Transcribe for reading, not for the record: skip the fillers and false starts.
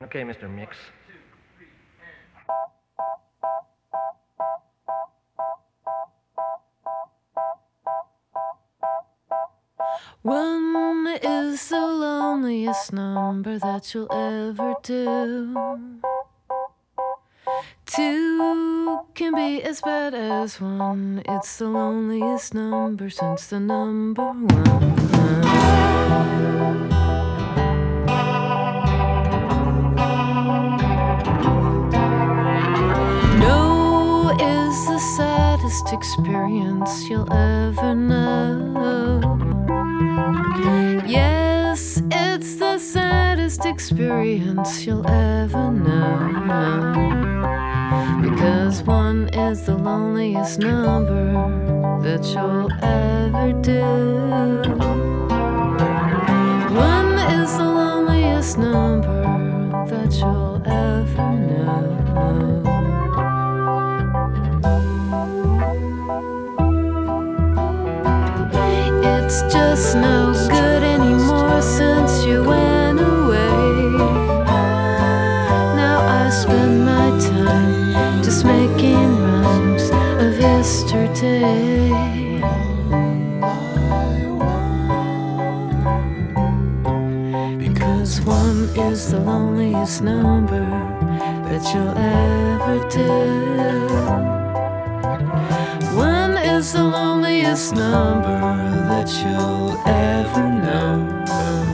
Okay, Mr. Mix. One is the loneliest number that you'll ever do. Two can be as bad as one. It's the loneliest number since the number one. No is the saddest experience you'll ever know. Yes, it's the saddest experience you'll ever know. Because one is the loneliest number that you'll ever do. One is the loneliest number that you'll ever know. It's just no good anymore since you went away. Now I spend my time just making rhymes of yesterday. Because one is the loneliest number that you'll ever do. One is the loneliest number that you'll ever know.